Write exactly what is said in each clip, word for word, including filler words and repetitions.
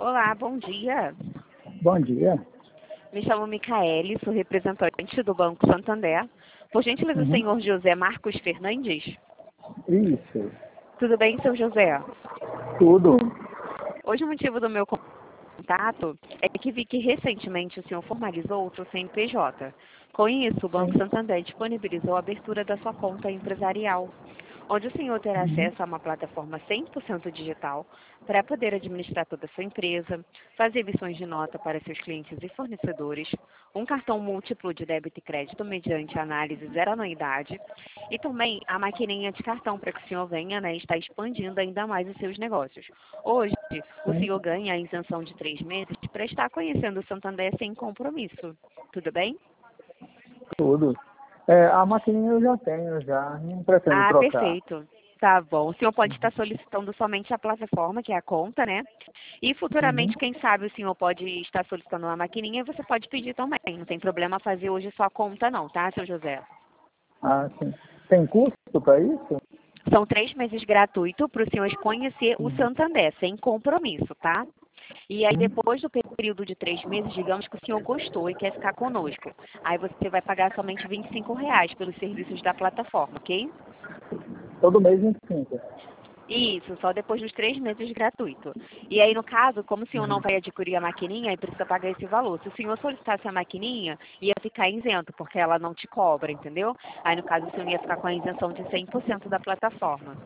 Olá, bom dia. Bom dia. Me chamo Micaele, sou representante do Banco Santander. Por gentileza, Uhum. senhor José Marcos Fernandes? Isso. Tudo bem, seu José? Tudo. Hoje o motivo do meu contato é que vi que recentemente o senhor formalizou o seu C N P J. Com isso, o Banco Sim. Santander disponibilizou a abertura da sua conta empresarial, onde o senhor terá Uhum. acesso a uma plataforma cem por cento digital para poder administrar toda a sua empresa, fazer emissões de nota para seus clientes e fornecedores, um cartão múltiplo de débito e crédito mediante análise zero anuidade e também a maquininha de cartão para que o senhor venha, né, estar expandindo ainda mais os seus negócios. Hoje, o Sim. senhor ganha a isenção de três meses para estar conhecendo o Santander sem compromisso. Tudo bem? Tudo. É, a maquininha eu já tenho, já. Não pretendo Ah, trocar. perfeito. Tá bom. O senhor pode estar solicitando somente a plataforma, que é a conta, né? E Uhum. futuramente, quem sabe, o senhor pode estar solicitando uma maquininha e você pode pedir também. Não tem problema fazer hoje só a conta não, tá, seu José? Ah, sim. Tem custo para isso? São três meses gratuito para o senhor conhecer o Uhum. Santander, sem compromisso, tá? E aí, Uhum. depois do período de três meses, digamos que o senhor gostou e quer ficar conosco. Aí você vai pagar somente vinte e cinco reais pelos serviços da plataforma, ok? Todo mês vinte e cinco. Isso, só depois dos três meses gratuito. E aí, no caso, como o senhor não Uhum. vai adquirir a maquininha, aí precisa pagar esse valor. Se o senhor solicitasse a maquininha, ia ficar isento, porque ela não te cobra, entendeu? Aí, no caso, o senhor ia ficar com a isenção de cem por cento da plataforma.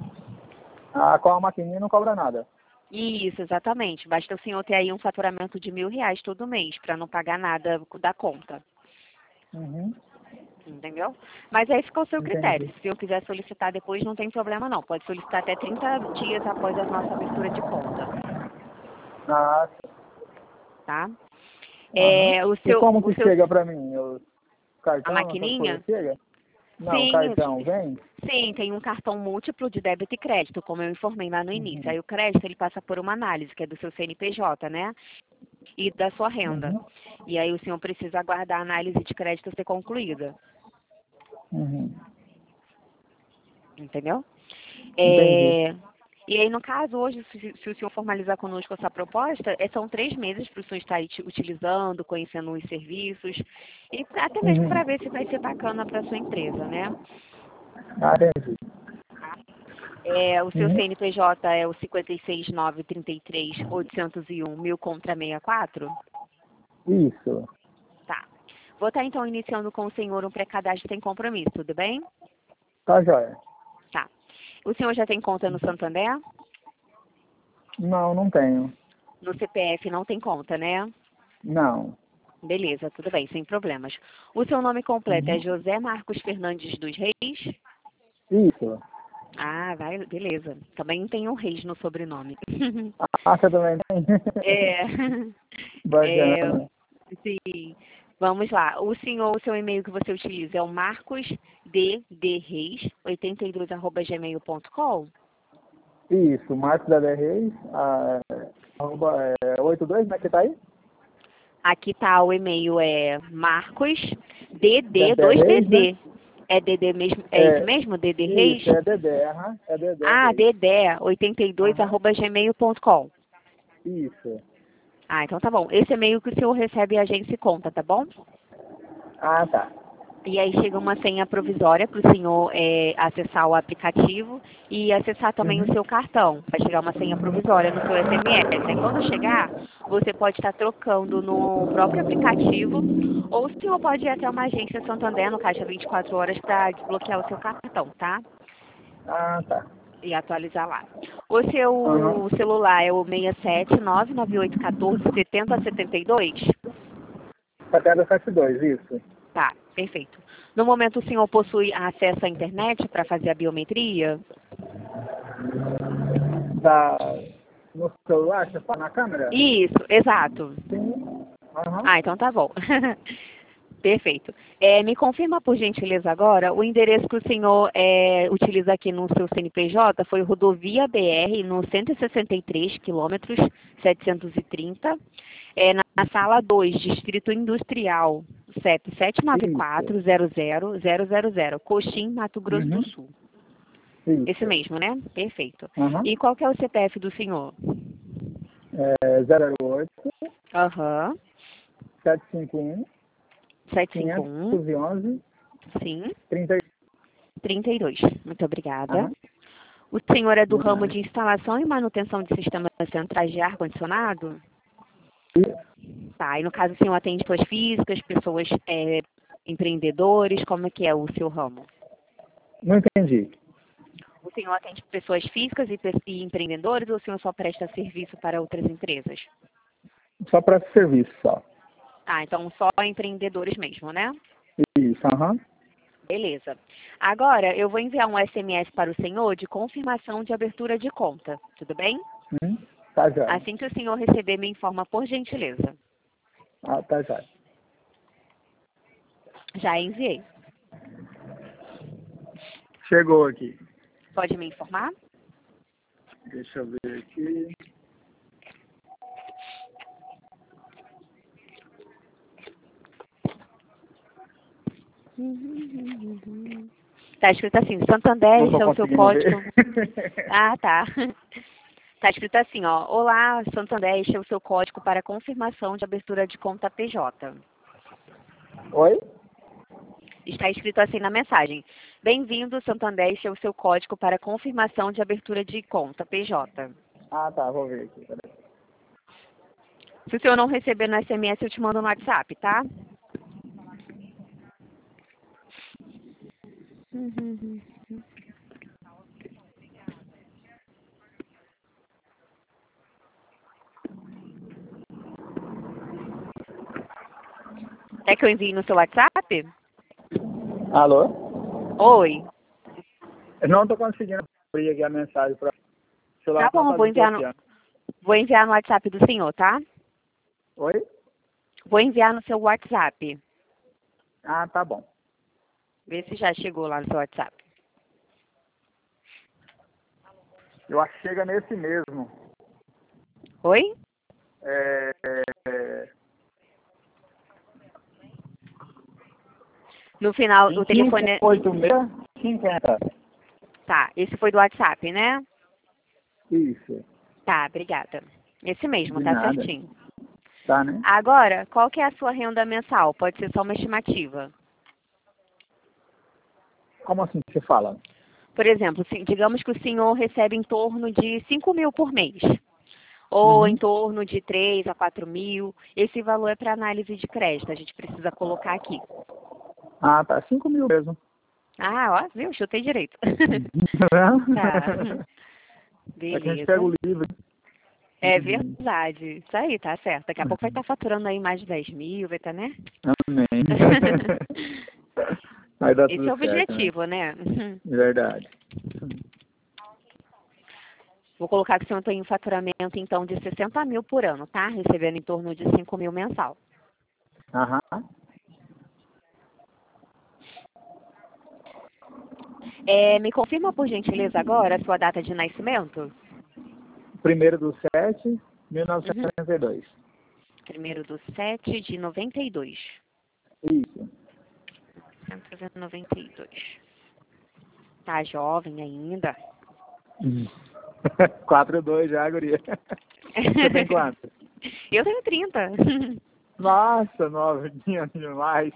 Ah, com a maquininha não cobra nada. Isso, exatamente. Basta o senhor ter aí um faturamento de mil reais todo mês, para não pagar nada da conta. Uhum. Entendeu? Mas aí fica ao seu critério. Entendi. Se eu quiser solicitar depois, não tem problema não. Pode solicitar até trinta dias após a nossa abertura de conta, Ah, sim. tá? Aham. É, o E seu, como o que seu, chega para mim? O a cartão, essas coisas maquininha? chega? Não, o Sim, cartão vem? sim, tem um cartão múltiplo de débito e crédito, como eu informei lá no início. Uhum. Aí o crédito, ele passa por uma análise, que é do seu C N P J, né? E da sua renda. Uhum. E aí o senhor precisa aguardar a análise de crédito ser concluída, Uhum. entendeu? Entendi. É, e aí, no caso, hoje, se, se o senhor formalizar conosco essa proposta, é, são três meses para o senhor estar uti- utilizando, conhecendo os serviços, e pra- até mesmo Uhum. para ver se vai ser bacana para a sua empresa, né? Ah, entendi. É, o seu Uhum. C N P J é o cinco seis nove três três oito zero um mil contra sessenta e quatro? Isso. Tá. Vou estar, então, iniciando com o senhor um pré-cadastro sem compromisso, tudo bem? Tá joia. Tá. O senhor já tem conta no Santander? Não, não tenho. No C P F não tem conta, né? Não. Beleza, tudo bem, sem problemas. O seu nome completo é Uhum. José Marcos Fernandes dos Reis? Isso. Ah, vai, beleza. Também tem um Reis no sobrenome. Ah, você também tem? É, é, Bacana. sim. Vamos lá. O senhor, o seu e-mail que você utiliza é o marcos d d reis oitenta e dois arroba gmail ponto com? Isso, Marcos da D Reis, ah, arroba, é, oitenta e dois, como é que tá aí? Aqui tá o e-mail é marcos Da dd D dois Reis, né? dd. É dd mesmo? É isso É, mesmo? dd reis? isso, é Dedé, aham, é Dedé Ah, Reis. dd oitenta e dois Aham, arroba gmail ponto com. isso. Ah, então tá bom. Esse e-mail que o senhor recebe a gente se conta, tá bom? Ah, tá. E aí chega uma senha provisória para o senhor é, acessar o aplicativo e acessar também o Uhum. seu cartão. Vai chegar uma senha provisória no seu S M S. Aí quando chegar, você pode estar trocando no próprio aplicativo ou o senhor pode ir até uma agência Santander no Caixa vinte e quatro horas para desbloquear o seu cartão, tá? Ah, tá. E atualizar lá. O seu Aham. celular é o seis sete nove nove oito um quatro sete zero sete dois? Facada setenta e dois, isso. Tá, perfeito. No momento, o senhor possui acesso à internet para fazer a biometria? Da, no celular, você fala na câmera? Isso, exato. Sim. Aham. Ah, então tá bom. Perfeito. É, me confirma, por gentileza, agora, o endereço que o senhor é, utiliza aqui no seu C N P J foi rodovia B R, no cento e sessenta e três, quilômetros, setecentos e trinta, é, na, na sala dois, Distrito Industrial, C E P sete nove Isso. quatro zero zero zero zero zero, Coxim, Mato Grosso do Uhum. Sul. Esse Isso. mesmo, né? Perfeito. Aham. E qual que é o C P F do senhor? É zero oito, Aham. sete cinco um, sete cinco um. quinhentos e onze, Sim. trinta. trinta e dois. Muito obrigada. Aham. O senhor é do ramo Uhum. de instalação e manutenção de sistemas centrais de ar-condicionado? Tá, e no caso o senhor atende pessoas físicas, pessoas é, empreendedores, como é que é o seu ramo? Não entendi. O senhor atende pessoas físicas e, pe- e empreendedores ou o senhor só presta serviço para outras empresas? Só para serviço, só. Ah, então só empreendedores mesmo, né? Isso, aham. Beleza. Agora eu vou enviar um S M S para o senhor de confirmação de abertura de conta, tudo bem? Uhum. Tá já. Assim que o senhor receber, me informa por gentileza. Ah, tá já. Já enviei. Chegou aqui. Pode me informar? Deixa eu ver aqui. Tá escrito assim, Santander, Não esse tô é o seu conseguindo código. ver. Ah, tá. Tá escrito assim, ó. Olá, Santander, este é o seu código para confirmação de abertura de conta P J. Oi? Está escrito assim na mensagem. Bem-vindo, Santander, este é o seu código para confirmação de abertura de conta P J. Ah, tá. Vou ver aqui. Peraí. Se o senhor não receber no S M S, eu te mando no WhatsApp, tá? Quer que eu envie no seu WhatsApp? Alô? Oi. Eu não tô conseguindo abrir aqui a mensagem para o celular. Tá Tá bom, vou fazendo enviar no, bloqueando. vou enviar no WhatsApp do senhor, tá? Oi? Vou enviar no seu WhatsApp. Ah, tá bom. Vê se já chegou lá no seu WhatsApp. Eu acho que chega nesse mesmo. Oi? É, é, No final, o telefone é... cinco oito seis, cinquenta. Tá, esse foi do WhatsApp, né? Isso. Tá, obrigada. Esse mesmo, De tá nada. certinho. Tá, né? Agora, qual que é a sua renda mensal? Pode ser só uma estimativa. Como assim que você fala? Por exemplo, se- digamos que o senhor recebe em torno de cinco mil por mês. Ou Uhum. em torno de três a quatro mil. Esse valor é para análise de crédito. A gente precisa colocar aqui. Ah, tá. Cinco mil mesmo. Ah, ó, viu? Chutei direito. Tá. É que a gente pega o Beleza. livro. É verdade. Isso aí, tá certo. Daqui a pouco vai estar faturando aí mais de dez mil, vai estar, né? Amém. Vai dar Esse é tudo o certo, objetivo, né? né? Verdade. Vou colocar que o senhor tem um faturamento, então, de sessenta mil por ano, tá? Recebendo em torno de cinco mil mensal. Aham. É, me confirma, por gentileza, agora a sua data de nascimento? Primeiro do sete, mil novecentos Uhum. e noventa e dois. Primeiro do sete de noventa e dois. Isso. novecentos e noventa e dois. Tá jovem ainda. quatro dois já, guria. Você tem quanto? Eu tenho trinta. Nossa, novinha demais.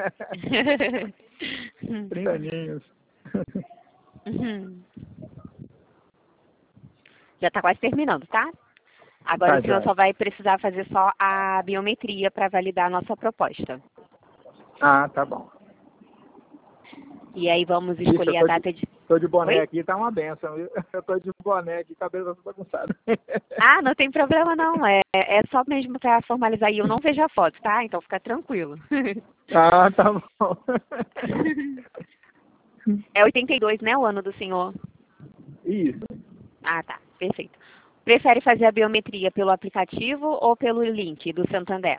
trinta aninhos. Uhum. Já está quase terminando, tá? Agora Tá, o senhor joia. só vai precisar fazer só a biometria para validar a nossa proposta. Ah, tá bom. E aí vamos Ixi, escolher eu a tô data de, de... tô de boné Oi? aqui, tá uma benção. viu? Eu tô de boné aqui, cabelo tá bagunçado. Ah, não tem problema não. É, é só mesmo para formalizar e eu não vejo a foto, tá? Então fica tranquilo. Ah, tá bom. É oitenta e dois, né, o ano do senhor? Isso. Ah, tá. Perfeito. Prefere fazer a biometria pelo aplicativo ou pelo link do Santander?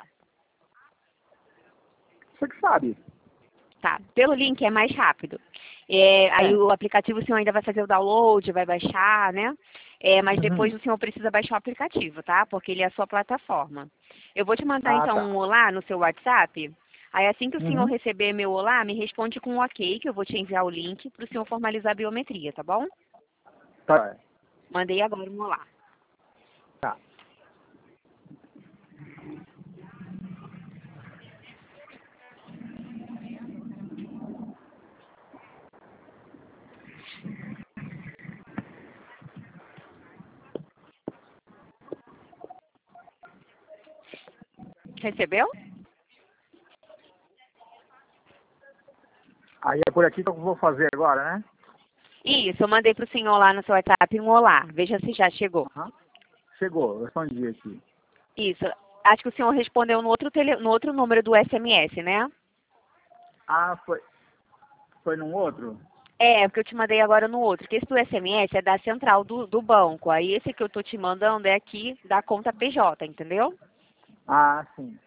Você que sabe. Tá. Pelo link é mais rápido. É, aí É. o aplicativo o senhor ainda vai fazer o download, vai baixar, né? É, mas depois Uhum. o senhor precisa baixar o aplicativo, tá? Porque ele é a sua plataforma. Eu vou te mandar Ah, então tá. um olá no seu WhatsApp. Aí assim que o senhor Uhum. receber meu olá, me responde com um ok, que eu vou te enviar o link para o senhor formalizar a biometria, tá bom? Tá. Mandei agora um olá. Tá. Recebeu? Aí é por aqui que eu vou fazer agora, né? Isso, eu mandei para o senhor lá no seu WhatsApp um olá. Veja se já chegou. Aham. Chegou, eu respondi aqui. Isso. Acho que o senhor respondeu no outro, tele, no outro número do S M S, né? Ah, foi, foi num outro? É, porque eu te mandei agora no outro. Que esse do S M S é da central do, do banco. Aí esse que eu tô te mandando é aqui da conta P J, entendeu? Ah, sim.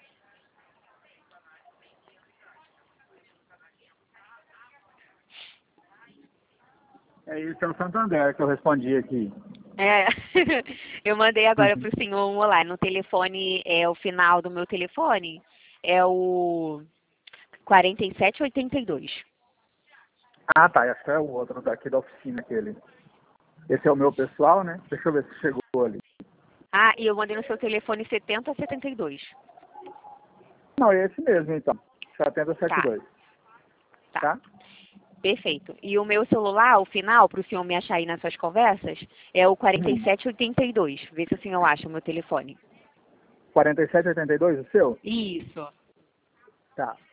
É isso, é o Santander que eu respondi aqui. É, eu mandei agora pro senhor um olá. No telefone, é o final do meu telefone, é o quarenta e sete oitenta e dois. Ah, tá, esse é o outro daqui da oficina, aquele. Esse é o meu pessoal, né? Deixa eu ver se chegou ali. Ah, e eu mandei no seu telefone setenta setenta e dois. Não, é esse mesmo, então. setenta setenta e dois. Tá. Tá? Perfeito. E o meu celular, o final, para o senhor me achar aí nas suas conversas, é o quarenta e sete oitenta e dois. Vê se o senhor acha o meu telefone. quarenta e sete oitenta e dois, o seu? Isso. Tá.